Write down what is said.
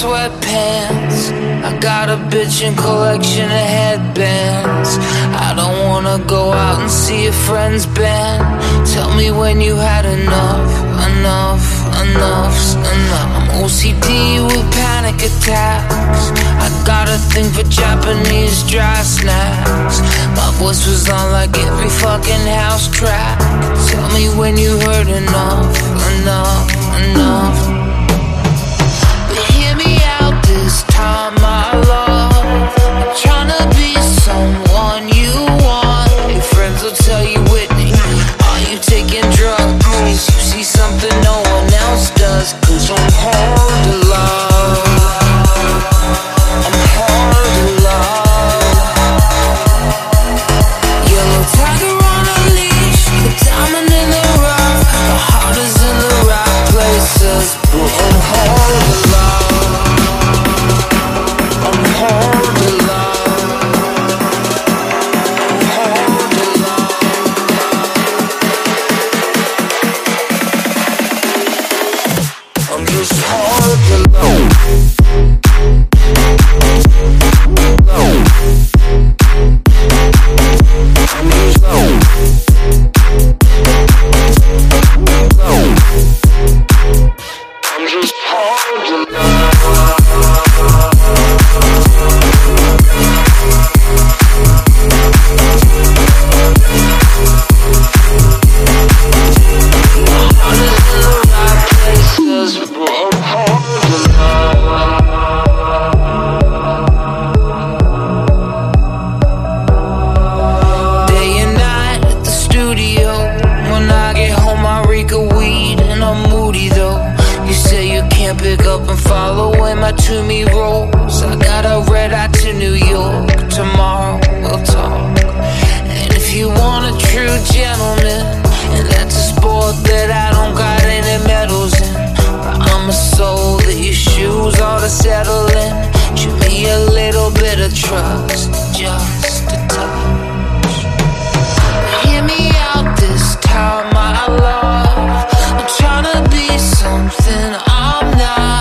sweatpants. I got a bitchin' collection of headbands. I don't wanna go out and see a friend's band. Tell me when you had enough, enough, enough's enough. I'm OCD with panic attacks. I got a thing for Japanese dry snacks. My voice was on like every fucking house track. Tell me when you heard enough, enough, enough. But hear me out this time, my love. I'm tryna be someone you want. Your friends will tell you, Whitney, are you taking drugs? You see something no one else does. 'Cause I'm hard to love. I'm hard to love. Yellow tiger on a leash, the diamond in the rough. The heart is in the right places, but I'm hard to love. I'm hard to love. I'm hard to love. I'm just hard to love. I'm just hard to love. Pick up and follow when my to-me rolls. I got a red eye to New York. Tomorrow we'll talk. And if you want a true gentleman, and that's a sport that I don't got any medals in, but I'm a soul that your shoes ought to settle in. Show me a little bit of trust, just a touch. Hear me out this time, my love. I'm tryna be something I'm not.